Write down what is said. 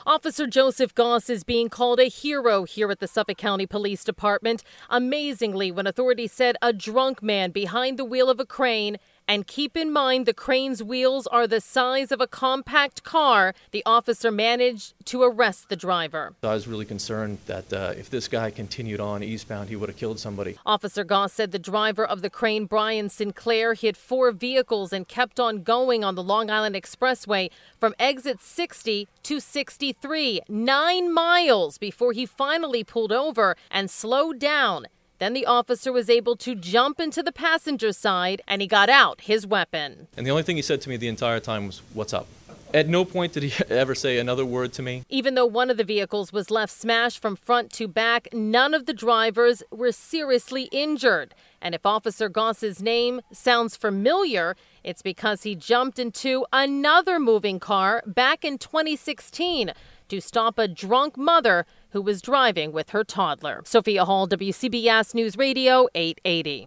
Officer Joseph Goss is being called a hero here at the Suffolk County Police Department. Amazingly, when authorities said a drunk man behind the wheel of a crane, and keep in mind the crane's wheels are the size of a compact car, the officer managed to arrest the driver. I was really concerned that if this guy continued on eastbound, he would have killed somebody. Officer Goss said the driver of the crane, Brian Sinclair, hit 4 vehicles and kept on going on the Long Island Expressway from exit 60 to 63, 9 miles before he finally pulled over and slowed down. Then the officer was able to jump into the passenger side and he got out his weapon. And the only thing he said to me the entire time was, "What's up?" At no point did he ever say another word to me. Even though one of the vehicles was left smashed from front to back, none of the drivers were seriously injured. And if Officer Goss's name sounds familiar, it's because he jumped into another moving car back in 2016 to stop a drunk mother who was driving with her toddler. Sophia Hall, WCBS News Radio 880.